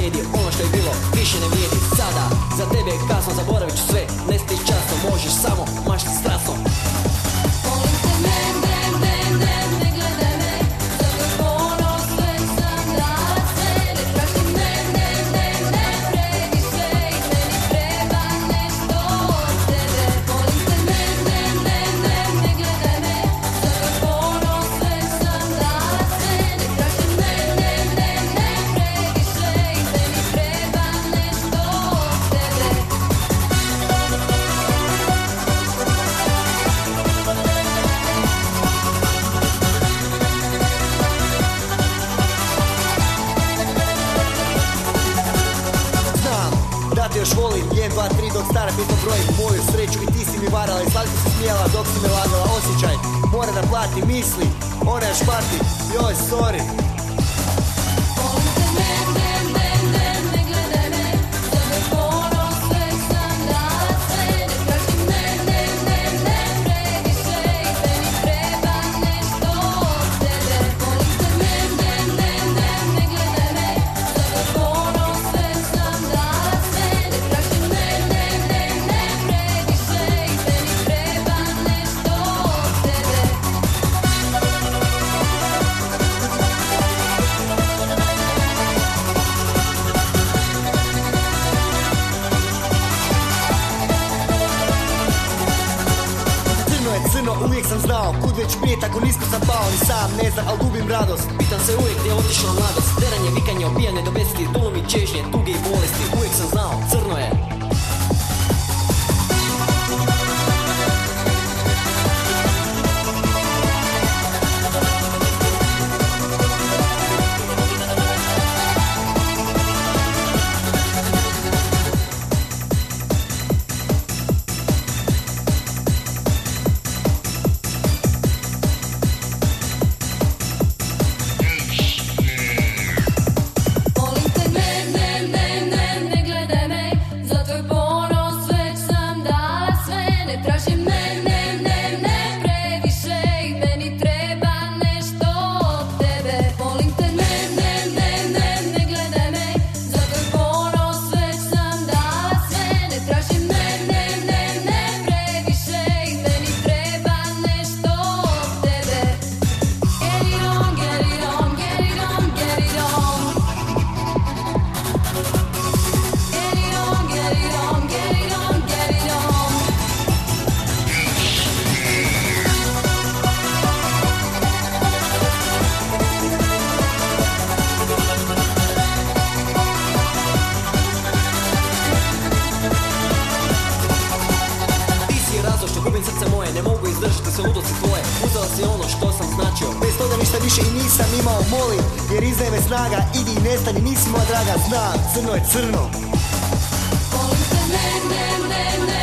vrijedi, ono što je bilo više ne vrijedi sada. Za tebe je kasno, zaboravit ću sve, nestaje časno, možeš samo mašti strasno. Još volim, 1, 2, 3 dok stara bitno brojim moju sreću i ti si mi varala i slatko si smijela dok si me lagala. Osjećaj, mora da plati misli, ona još pati, joj sorry. Uvijek sam znao, kud već prije tako nisko sam pao. Ni sam ne znam, al gubim radost. Pitam se uvijek gdje je otišla mladost. Deranje, vikanje, opijane do besvijesti, dolomi čežnje, tuge i bolesti. Uvijek sam znao, crno je. Ne mogu izdržati se ludosti tvoje. Uzela si ono što sam značio. Bez toga ništa više i nisam imao, molim, jer izdaje me snaga. Idi i nestani, nisi moja draga, znam, crno je crno. Volim te, ne, ne, ne, ne.